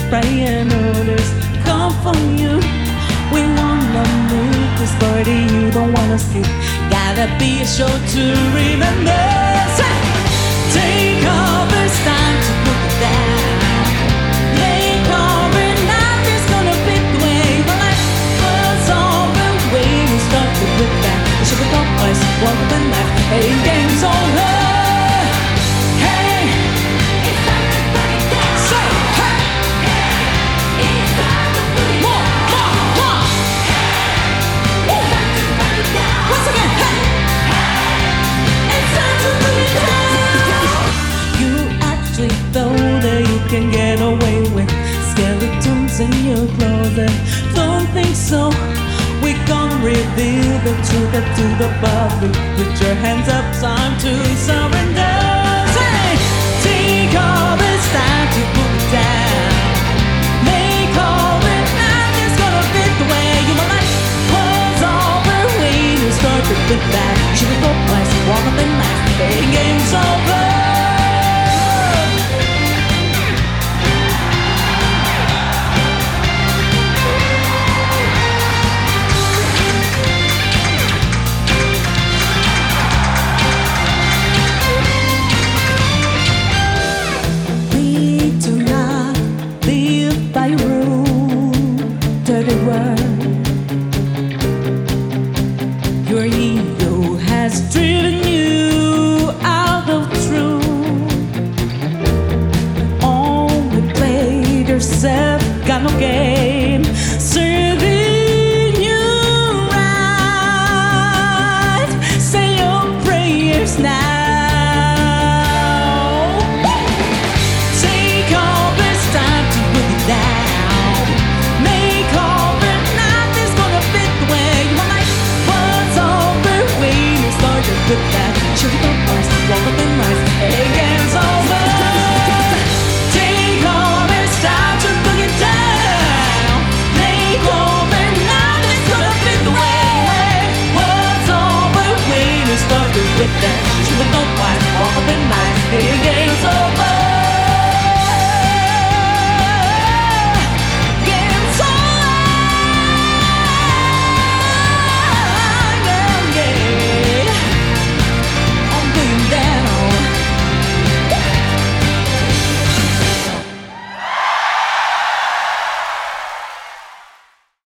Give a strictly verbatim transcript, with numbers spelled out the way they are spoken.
praying orders come from you. We wanna make this party, you don't wanna skip. Gotta be a show to remember. Say, take all this time to put it down. Make all it not is gonna be the way my life was all the way you started with that. It should be gone, boys, one of the night. Hey, game's over. Can get away with skeletons in your closet. Don't think so. We gonna reveal the truth to the public. Put your hands up, time to surrender. Say, take all this time to put it down. Make all it not is gonna fit the way you my life was over when you started with that. You should go place, walk up in life. The game's over. Your ego has driven you out of truth. Only played yourself, got no game, serving you right. Say your prayers now. Take all this time to put it down. Make all the night is gonna fit the way you might. With that